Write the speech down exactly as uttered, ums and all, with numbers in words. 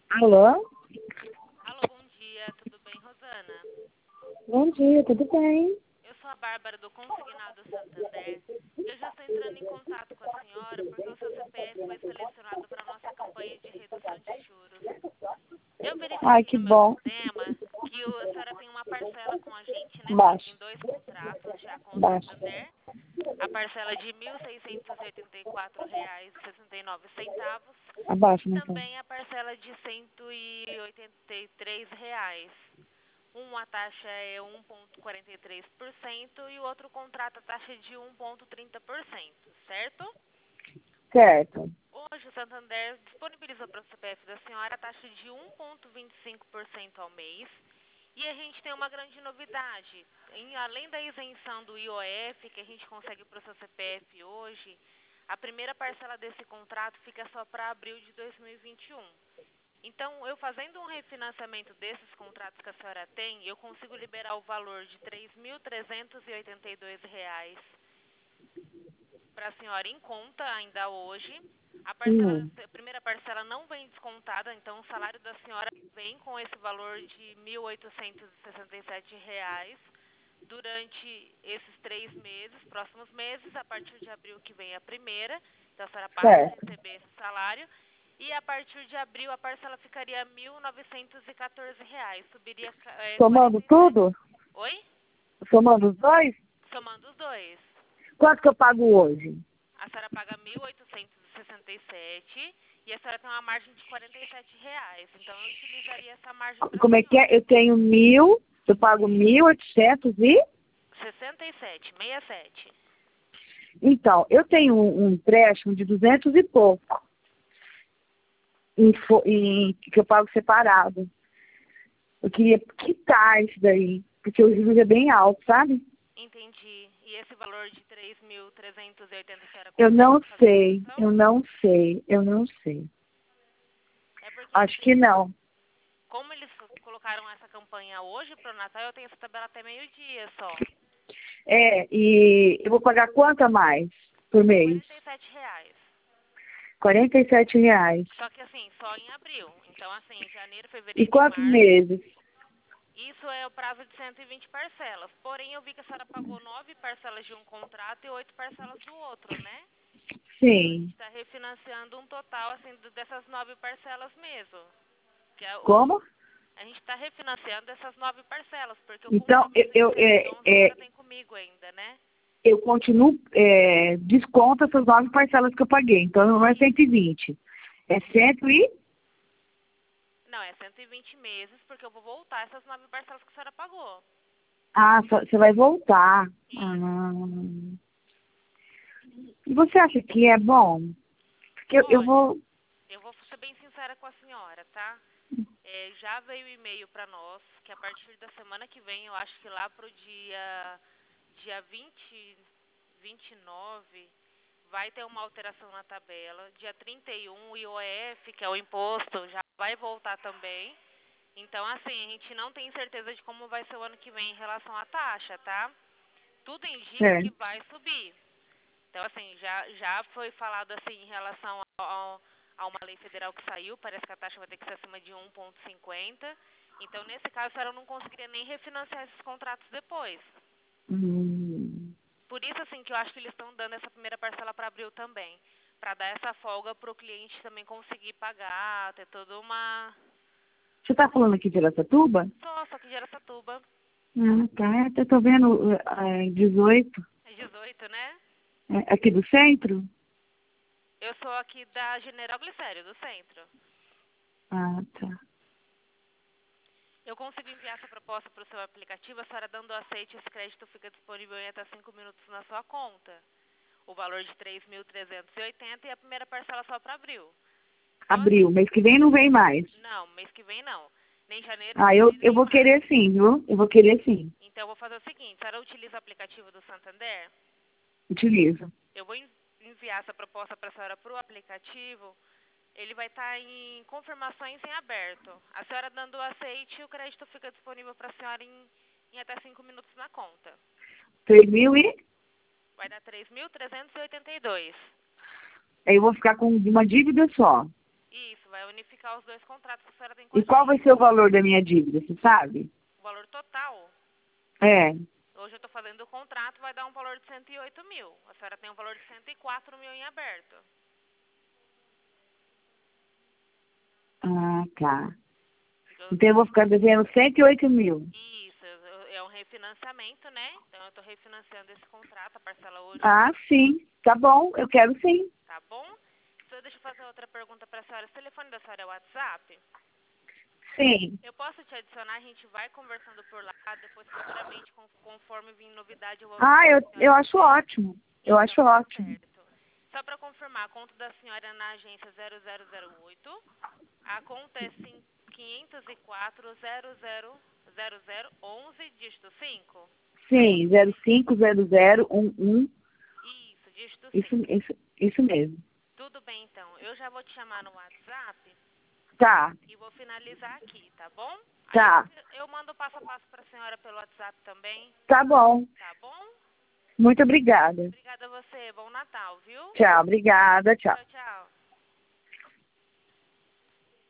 Alô? Alô, bom dia, tudo bem, Rosana? Bom dia, tudo bem? Eu sou a Bárbara do Consignado Santander. Eu já estou entrando em contato com a senhora porque o seu C P F foi selecionado para a nossa campanha de redução de juros. Eu verifiquei Ai, aqui que no meu bom. sistema que o- a senhora tem uma parcela com a gente, né? A senhora Baixo, tem dois contratos já com o baixo, Santander. A parcela de mil seiscentos e oitenta e quatro reais e sessenta e nove centavos e abaixo, Marcelo. também a parcela de cento e oitenta e três reais. Uma taxa é um vírgula quarenta e três por cento e o outro contrato a taxa de um vírgula trinta por cento, certo? Certo. Hoje o Santander disponibilizou para o C P F da senhora a taxa de um vírgula vinte e cinco por cento ao mês. E a gente tem uma grande novidade. Em, além da isenção do I O F que a gente consegue para o seu C P F hoje, a primeira parcela desse contrato fica só para abril de dois mil e vinte e um. Então, eu fazendo um refinanciamento desses contratos que a senhora tem, eu consigo liberar o valor de três mil trezentos e oitenta e dois reais para a senhora em conta ainda hoje. A, parcela, Hum, a primeira parcela não vem descontada, então o salário da senhora vem com esse valor de mil oitocentos e sessenta e sete reais durante esses três meses, próximos meses, a partir de abril que vem a primeira, então a senhora passa a certo. receber esse salário. E a partir de abril a parcela ficaria mil novecentos e quatorze reais, subiria é, Somando quarenta e sete. tudo? Oi? Somando os dois? Somando os dois. Quanto que eu pago hoje? A senhora paga mil oitocentos e sessenta e sete e a senhora tem uma margem de quarenta e sete reais. Então eu utilizaria essa margem para a Como é que é? senhora. Eu tenho mil, eu pago mil oitocentos e... sessenta e sete, sessenta e sete. Então, eu tenho um, um empréstimo de duzentos e pouco, em, fo- em- que eu pago separado. Eu queria quitar isso daí, porque o juros é bem alto, sabe? Entendi. E esse valor de três mil trezentos e oitenta a senhora Eu consegue não fazer a sei, redução? eu não sei, eu não sei. É porque Acho que assim, não. como eles colocaram essa campanha hoje para o Natal, eu tenho essa tabela até meio-dia só. É, e eu vou pagar quanto a mais por mês? quarenta e sete reais. quarenta e sete reais. Só que assim, só em abril. Então assim, janeiro, E fevereiro e quantos março, meses? isso é o prazo de cento e vinte parcelas. Porém, eu vi que a senhora pagou nove parcelas de um contrato e oito parcelas do outro, né? Então a gente Sim. está refinanciando um total assim do- dessas nove parcelas mesmo. Que é o, Como? a gente está refinanciando essas nove parcelas, porque o Então, eu, compromisso de eu, cento e é, onze a é, senhora tem comigo ainda, né? eu continuo, é, desconto essas nove parcelas que eu paguei. Então, não é cento e vinte. É cento e... Não, é cento e vinte meses, porque eu vou voltar essas nove parcelas que a senhora pagou. Ah, só- você vai voltar. Isso. Ah. E você acha que é bom? Porque eu, eu Olha, vou... eu vou ser bem sincera com a senhora, tá? É, já veio o e-mail para nós, que a partir da semana que vem, eu acho que lá pro dia, dia vinte, vinte e nove, vai ter uma alteração na tabela. Dia trinta e um, o I O F, que é o imposto, já vai voltar também. Então, assim, a gente não tem certeza de como vai ser o ano que vem em relação à taxa, tá? Tudo indica É. que vai subir. Então, assim, já, já foi falado, assim, em relação ao, a uma lei federal que saiu, parece que a taxa vai ter que ser acima de um vírgula cinquenta. Então, nesse caso, a senhora não conseguiria nem refinanciar esses contratos depois. Hum. Por isso, assim, que eu acho que eles estão dando essa primeira parcela para abril também. Para dar essa folga para o cliente também conseguir pagar, ter toda uma... Você tá falando aqui de Aracatuba? Só, só que de Araçatuba Ah, tá. Eu tô vendo é, dezoito. é dezoito, né? É, aqui do centro? Eu sou aqui da General Glicério, do centro. Ah, tá. Eu consigo enviar essa proposta para o seu aplicativo, a senhora dando aceite, esse crédito fica disponível em até cinco minutos na sua conta. O valor de três mil trezentos e oitenta e a primeira parcela só para abril. Então, Abril. assim, Mês que vem não vem mais. não, mês que vem não. Nem janeiro, Ah, eu, fevereiro, eu nem vou março. querer sim, viu? Eu vou querer sim. Então, eu vou fazer o seguinte, a senhora utiliza o aplicativo do Santander? Utilizo. Eu vou en- enviar essa proposta para a senhora para o aplicativo. Ele vai estar em confirmações em aberto. A senhora dando o aceite, o crédito fica disponível para a senhora em, em até cinco minutos na conta. Três mil e... Vai dar três mil trezentos e oitenta e dois. Aí eu vou ficar com uma dívida só. Isso, vai unificar. ficar os dois contratos que a senhora tem com a E gente. qual vai ser o valor da minha dívida, você sabe? O valor total? É. Hoje eu estou fazendo o contrato, vai dar um valor de cento e oito mil. A senhora tem um valor de cento e quatro mil em aberto. Ah, tá. Eu- Então eu vou ficar devendo cento e oito mil. Isso, eu- é um refinanciamento, né? Então eu estou refinanciando esse contrato, a parcela hoje, Ah, sim. Tá bom, eu quero sim. tá bom? Só deixa eu fazer outra pergunta para a senhora. O telefone da senhora é o WhatsApp? Sim. Eu posso te adicionar, a gente vai conversando por lá, depois futuramente, con- conforme vir novidade, eu vou Ah, eu, avisar a eu senhora. acho ótimo. Eu Então, acho tá ótimo. certo. Só para confirmar, a conta da senhora é na agência zero zero zero oito, a conta é quinhentos e quatro, zero zero zero zero, onze, dígito cinco? Sim, zero cinco zero zero um um. Isso, dígito Isso, cinco. isso, isso mesmo. Tudo bem, então. Eu já vou te chamar no WhatsApp Tá, e vou finalizar aqui, tá bom? tá. Aí eu mando o passo a passo para a senhora pelo WhatsApp também, Tá bom. tá bom? Muito obrigada. Obrigada a você. Bom Natal, viu? Tchau, obrigada, tchau. Tchau,